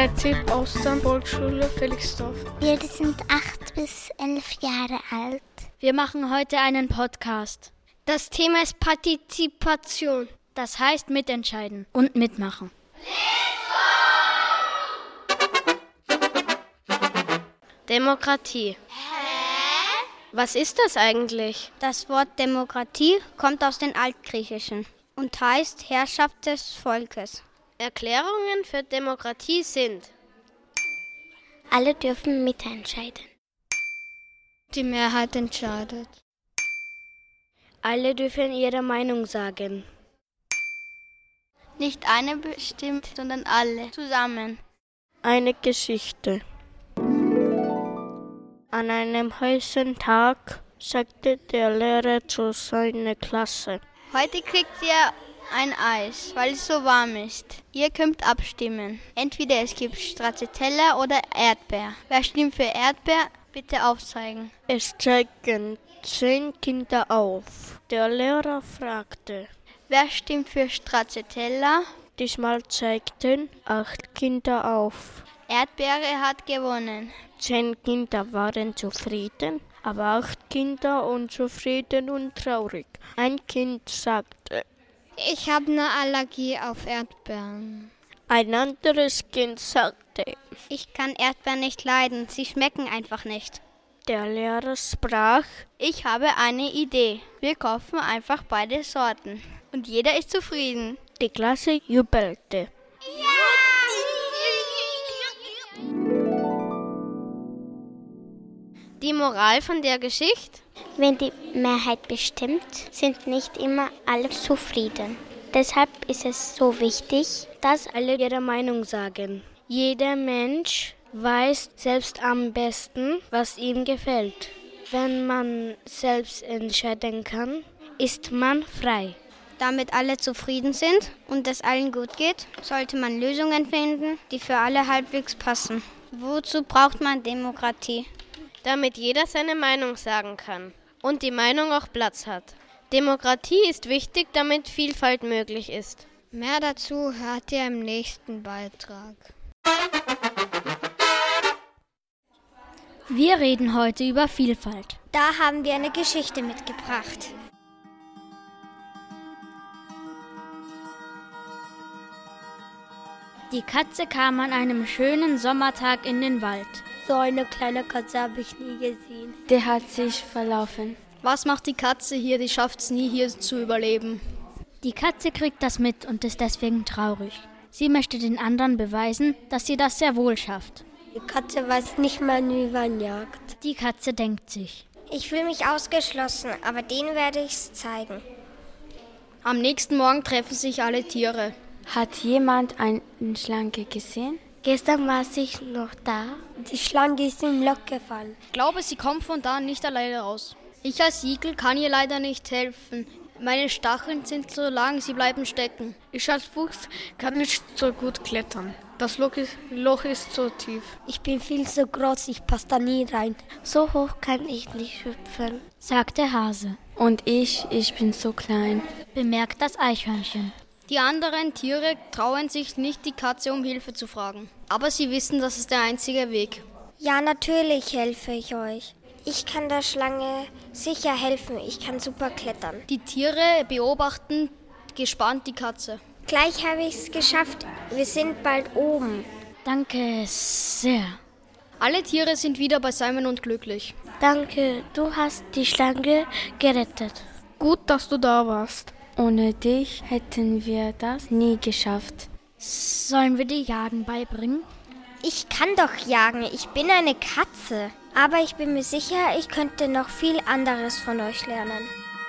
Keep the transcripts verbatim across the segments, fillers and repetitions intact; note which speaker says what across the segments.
Speaker 1: Kreativ Austern, Volksschule Felixdorf.
Speaker 2: Wir sind acht bis elf Jahre alt.
Speaker 3: Wir machen heute einen Podcast.
Speaker 4: Das Thema ist Partizipation.
Speaker 3: Das heißt mitentscheiden und mitmachen.
Speaker 4: Demokratie.
Speaker 2: Hä?
Speaker 4: Was ist das eigentlich?
Speaker 5: Das Wort Demokratie kommt aus dem Altgriechischen und heißt Herrschaft des Volkes.
Speaker 4: Erklärungen für Demokratie sind:
Speaker 2: Alle dürfen mitentscheiden.
Speaker 1: Die Mehrheit entscheidet.
Speaker 4: Alle dürfen ihre Meinung sagen.
Speaker 5: Nicht einer bestimmt, sondern alle zusammen.
Speaker 4: Eine Geschichte. An einem heißen Tag sagte der Lehrer zu seiner Klasse:
Speaker 5: Heute kriegt ihr ein Eis, weil es so warm ist. Ihr könnt abstimmen. Entweder es gibt Stracciatella oder Erdbeer. Wer stimmt für Erdbeer, bitte aufzeigen.
Speaker 4: Es zeigten zehn Kinder auf. Der Lehrer fragte:
Speaker 5: Wer stimmt für Stracciatella?
Speaker 4: Diesmal zeigten acht Kinder auf.
Speaker 5: Erdbeere hat gewonnen.
Speaker 4: Zehn Kinder waren zufrieden, aber acht Kinder unzufrieden und traurig. Ein Kind sagte:
Speaker 1: Ich habe eine Allergie auf Erdbeeren.
Speaker 4: Ein anderes Kind sagte:
Speaker 5: Ich kann Erdbeeren nicht leiden, sie schmecken einfach nicht.
Speaker 4: Der Lehrer sprach:
Speaker 5: Ich habe eine Idee. Wir kaufen einfach beide Sorten. Und jeder ist zufrieden.
Speaker 4: Die Klasse jubelte.
Speaker 2: Ja!
Speaker 4: Die Moral von der Geschichte?
Speaker 2: Wenn die Mehrheit bestimmt, sind nicht immer alle zufrieden. Deshalb ist es so wichtig, dass
Speaker 4: Alle ihre Meinung sagen. Jeder Mensch weiß selbst am besten, was ihm gefällt. Wenn man selbst entscheiden kann, ist man frei.
Speaker 5: Damit alle zufrieden sind und es allen gut geht, sollte man Lösungen finden, die für alle halbwegs passen. Wozu braucht man Demokratie?
Speaker 4: Damit jeder seine Meinung sagen kann und die Meinung auch Platz hat. Demokratie ist wichtig, damit Vielfalt möglich ist.
Speaker 1: Mehr dazu hört ihr im nächsten Beitrag.
Speaker 3: Wir reden heute über Vielfalt.
Speaker 2: Da haben wir eine Geschichte mitgebracht.
Speaker 3: Die Katze kam an einem schönen Sommertag in den Wald.
Speaker 2: So eine kleine Katze habe ich nie gesehen.
Speaker 6: Der hat sich verlaufen.
Speaker 1: Was macht die Katze hier? Die schafft es nie, hier zu überleben.
Speaker 3: Die Katze kriegt das mit und ist deswegen traurig. Sie möchte den anderen beweisen, dass sie das sehr wohl schafft.
Speaker 2: Die Katze weiß nicht mal, wie man jagt.
Speaker 3: Die Katze denkt sich:
Speaker 2: Ich fühle mich ausgeschlossen, aber denen werde ich es zeigen.
Speaker 1: Am nächsten Morgen treffen sich alle Tiere.
Speaker 6: Hat jemand eine Schlange gesehen?
Speaker 2: Gestern war sie noch da. Die Schlange ist im Loch gefallen.
Speaker 1: Ich glaube, sie kommt von da nicht alleine raus. Ich als Igel kann ihr leider nicht helfen. Meine Stacheln sind so lang, sie bleiben stecken. Ich als Fuchs kann nicht so gut klettern. Das Loch ist, Loch ist so tief.
Speaker 2: Ich bin viel zu groß, ich passe da nie rein. So hoch kann ich nicht hüpfen,
Speaker 3: sagt der Hase.
Speaker 6: Und ich, ich bin so klein.
Speaker 3: Bemerkt das Eichhörnchen.
Speaker 1: Die anderen Tiere trauen sich nicht, die Katze um Hilfe zu fragen. Aber sie wissen, das ist der einzige Weg.
Speaker 2: Ja, natürlich helfe ich euch. Ich kann der Schlange sicher helfen. Ich kann super klettern.
Speaker 1: Die Tiere beobachten gespannt die Katze.
Speaker 2: Gleich habe ich es geschafft. Wir sind bald oben.
Speaker 3: Danke sehr.
Speaker 1: Alle Tiere sind wieder beisammen und glücklich.
Speaker 2: Danke, du hast die Schlange gerettet.
Speaker 1: Gut, dass du da warst.
Speaker 6: Ohne dich hätten wir das nie geschafft.
Speaker 3: Sollen wir dir Jagen beibringen?
Speaker 2: Ich kann doch jagen, ich bin eine Katze. Aber ich bin mir sicher, ich könnte noch viel anderes von euch lernen.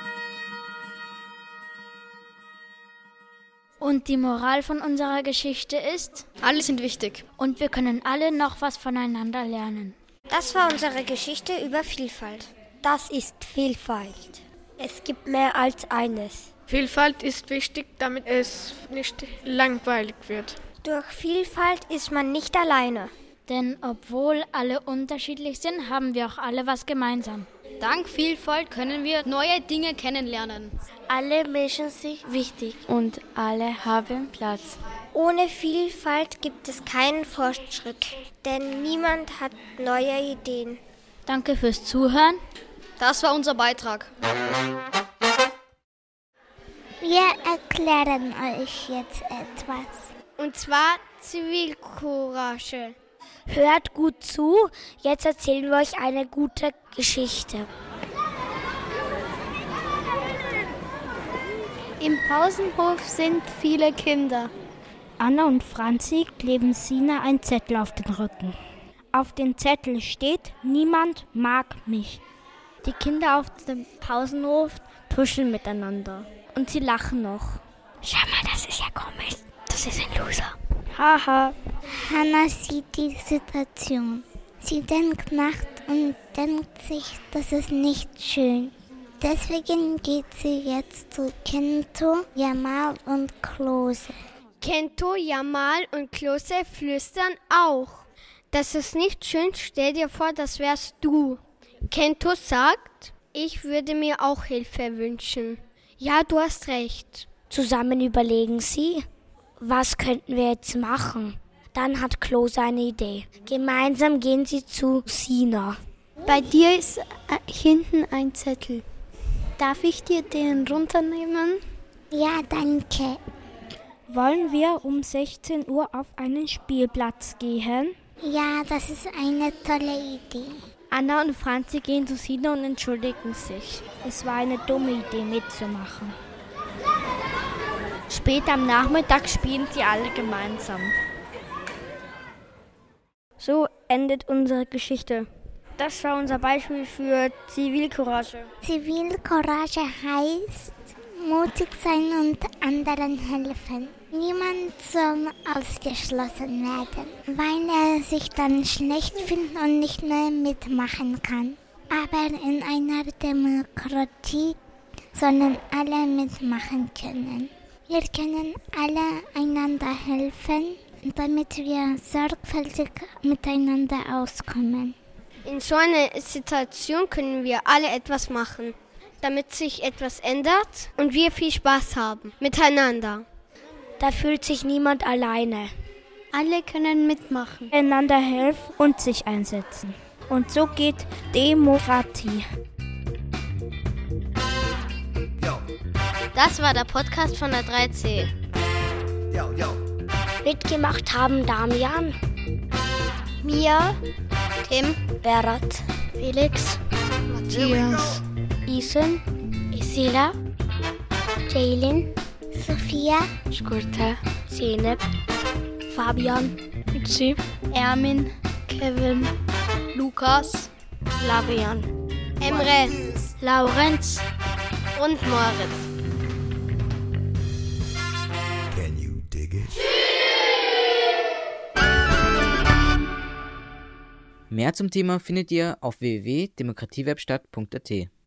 Speaker 3: Und die Moral von unserer Geschichte ist:
Speaker 1: Alle sind wichtig.
Speaker 3: Und wir können alle noch was voneinander lernen.
Speaker 2: Das war unsere Geschichte über Vielfalt. Das ist Vielfalt. Es gibt mehr als eines.
Speaker 1: Vielfalt ist wichtig, damit es nicht langweilig wird.
Speaker 2: Durch Vielfalt ist man nicht alleine.
Speaker 3: Denn obwohl alle unterschiedlich sind, haben wir auch alle was gemeinsam.
Speaker 1: Dank Vielfalt können wir neue Dinge kennenlernen.
Speaker 2: Alle Menschen sind wichtig.
Speaker 6: Und alle haben Platz.
Speaker 2: Ohne Vielfalt gibt es keinen Fortschritt, denn niemand hat neue Ideen.
Speaker 3: Danke fürs Zuhören.
Speaker 1: Das war unser Beitrag.
Speaker 2: Wir erklären euch jetzt etwas.
Speaker 4: Und zwar Zivilcourage.
Speaker 2: Hört gut zu, jetzt erzählen wir euch eine gute Geschichte.
Speaker 4: Im Pausenhof sind viele Kinder.
Speaker 7: Anna und Franzi kleben Sina einen Zettel auf den Rücken. Auf dem Zettel steht: Niemand mag mich. Die Kinder auf dem Pausenhof tuscheln miteinander und sie lachen noch.
Speaker 2: Schau mal, das ist ja komisch. Das ist ein Loser.
Speaker 7: Haha.
Speaker 2: Hannah sieht die Situation. Sie denkt nach und denkt sich, das ist nicht schön. Deswegen geht sie jetzt zu Kento, Jamal und Klose.
Speaker 4: Kento, Jamal und Klose flüstern auch. Das ist nicht schön, stell dir vor, das wärst du. Kento sagt, ich würde mir auch Hilfe wünschen. Ja, du hast recht.
Speaker 2: Zusammen überlegen sie, was könnten wir jetzt machen? Dann hat Klose eine Idee. Gemeinsam gehen sie zu Sina.
Speaker 4: Bei dir ist äh, hinten ein Zettel. Darf ich dir den runternehmen?
Speaker 2: Ja, danke.
Speaker 7: Wollen wir um sechzehn Uhr auf einen Spielplatz gehen?
Speaker 2: Ja, das ist eine tolle Idee.
Speaker 7: Anna und Franzi gehen zu Sina und entschuldigen sich. Es war eine dumme Idee, mitzumachen. Später am Nachmittag spielen sie alle gemeinsam. So endet unsere Geschichte. Das war unser Beispiel für Zivilcourage.
Speaker 2: Zivilcourage heißt mutig sein und anderen helfen. Niemand soll ausgeschlossen werden, weil er sich dann schlecht fühlt und nicht mehr mitmachen kann. Aber in einer Demokratie sollen alle mitmachen können. Wir können alle einander helfen, damit wir sorgfältig miteinander auskommen.
Speaker 4: In so einer Situation können wir alle etwas machen, damit sich etwas ändert und wir viel Spaß haben miteinander.
Speaker 2: Da fühlt sich niemand alleine.
Speaker 4: Alle können mitmachen.
Speaker 7: Einander helfen und sich einsetzen. Und so geht Demokratie.
Speaker 5: Das war der Podcast von der drei C.
Speaker 2: Mitgemacht haben Damian,
Speaker 5: Mia, Tim,
Speaker 2: Berat,
Speaker 5: Felix, Matthias,
Speaker 2: Isen, Isila, Jaylin, Sophia,
Speaker 5: Skurta,
Speaker 2: Zeynep, Fabian,
Speaker 1: Itzi,
Speaker 5: Ermin, Kevin,
Speaker 1: Lukas,
Speaker 2: Lavian,
Speaker 4: Emre
Speaker 1: Laurenz
Speaker 4: und Moritz.
Speaker 8: Can you dig it?
Speaker 9: Mehr zum Thema findet ihr auf w w w punkt demokratiewebstadt punkt a t.